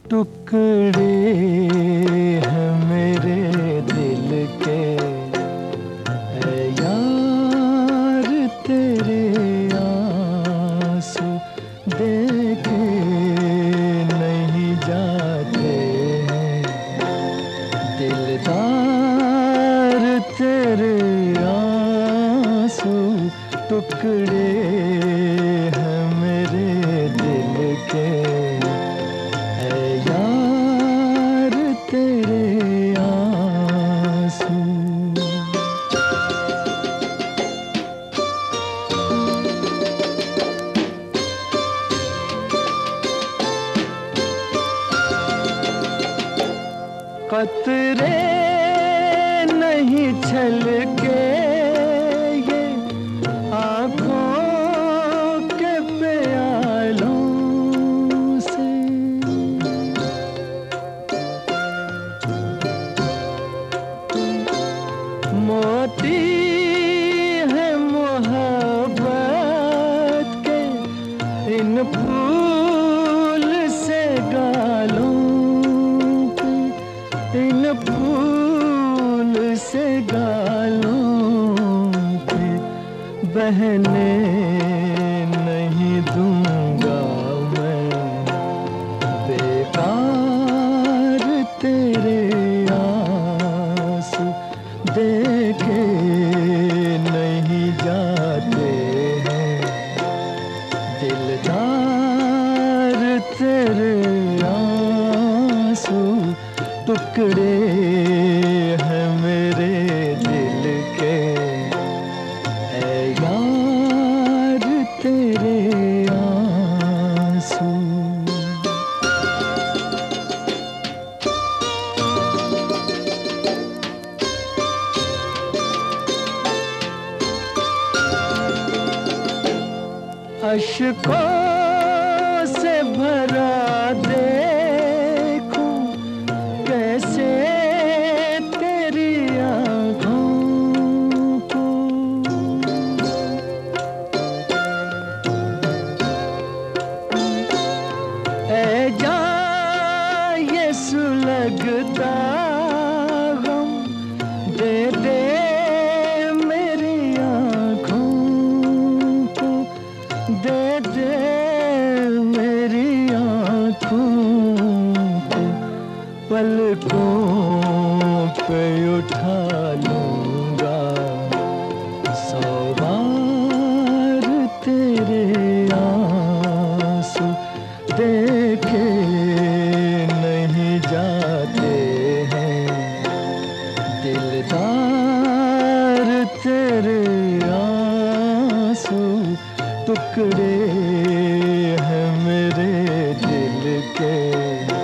टुकड़े हैं मेरे दिल के, है यार तेरे आंसू देखे नहीं जाते हैं। दिलदार तेरे आंसू टुकड़े हैं मेरे दिल के, है यार तेरे आंसू। कतरे नहीं छलके ये आँखों के प्यालों से, मोती है मोहब्बत के इन फूल से गालों पे, इन फूल से गालों पे बहने नहीं दूंगा मैं। बेकार तेरे आंसू देखे नहीं जाते हैं। दिलदार तेरे आंसू टुकड़े हैं मेरे दिल के, है यार तेरे आंसू। अश्कों से भरा देखूं कैसे तेरी आँखों को, ऐ जान ये सुलगता गम दे दे मेरी आँखों को, दे दे मेरी आँखों को। पलकों पे उठा लूंगा सौ बार तेरे आंसू देखे नहीं जाते हैं। दिलदार तेरे आंसू टुकड़े हैं मेरे दिल के,